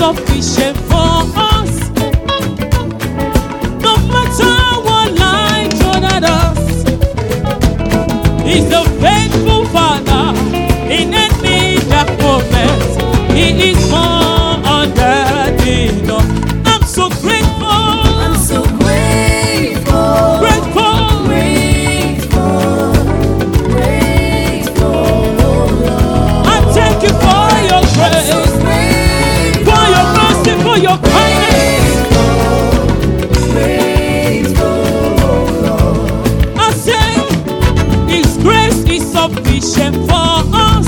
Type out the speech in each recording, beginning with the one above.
sufficient for us. No matter what life thrown at us, He's a faithful Father in any dark moment. He is more than enough. I'm so grateful. I'm so grateful. Grateful. Grateful. Grateful, oh Lord. I thank you for your grace, So grateful. for your mercy, for your kindness. Grateful, oh Lord. I say His grace is sufficient for us.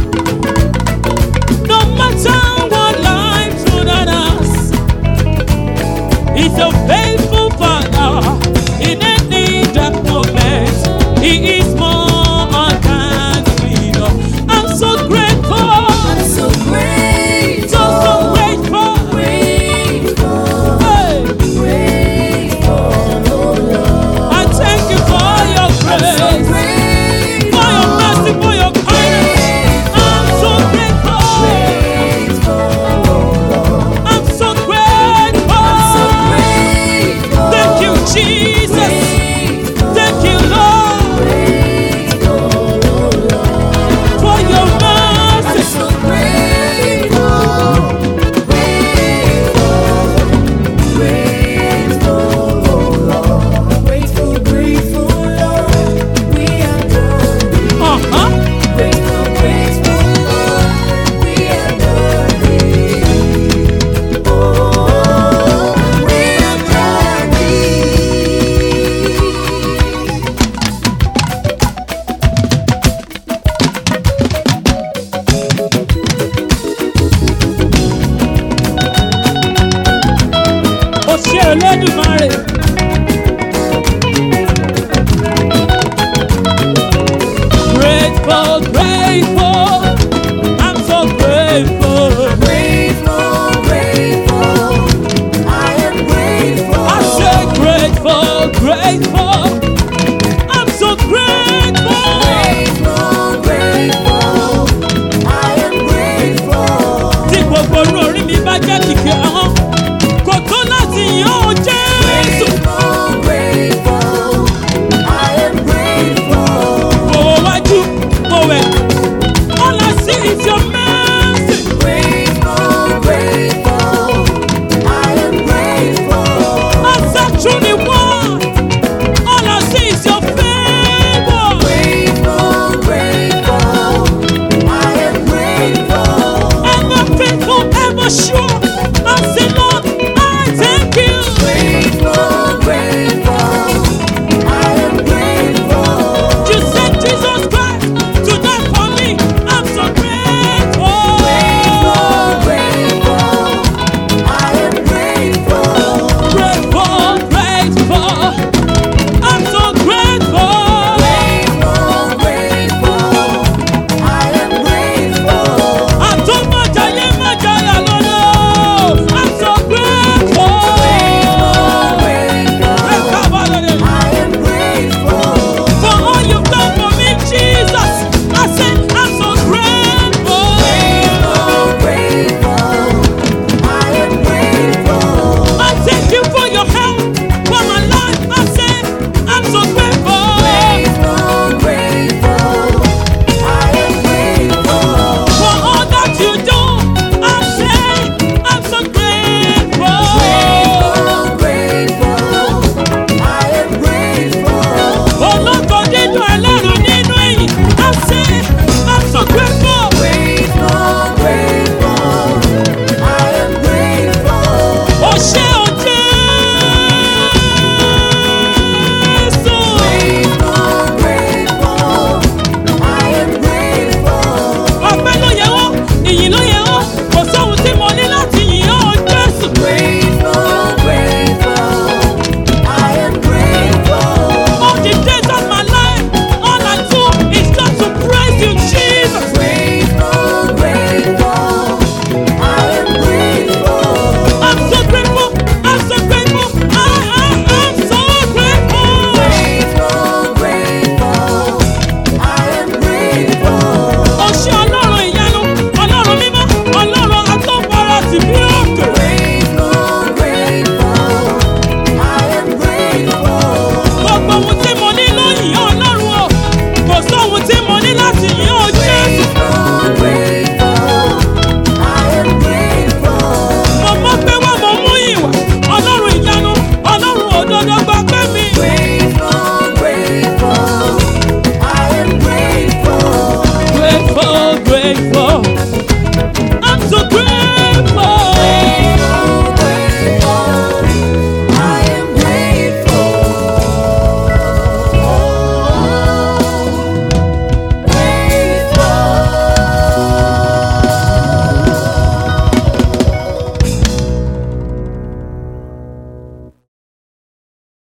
No matter what life thrown at us, He's a faithful Father in any dark moment. He is more than enough. I'm so grateful, I'm so grateful. so grateful. Grateful. Hey, Grateful, oh Lord. I thank you for your So grace, grateful. for your mercy, for your kindness. I'm so grateful. Grateful, oh Lord. I'm so So grateful. grateful. Thank you, Jesus. Thank you, Lord, Grateful, oh Lord. for your mercy. So grateful. Grateful, oh Lord. Grateful, grateful, Lord. We adore thee. Uh-huh. Grateful, grateful, Lord. We adore thee. Oh, we adore thee. Ó ṣé Olódùmarè. Grateful, grateful. I'm so grateful. Grateful, grateful. I am grateful. I say grateful, grateful.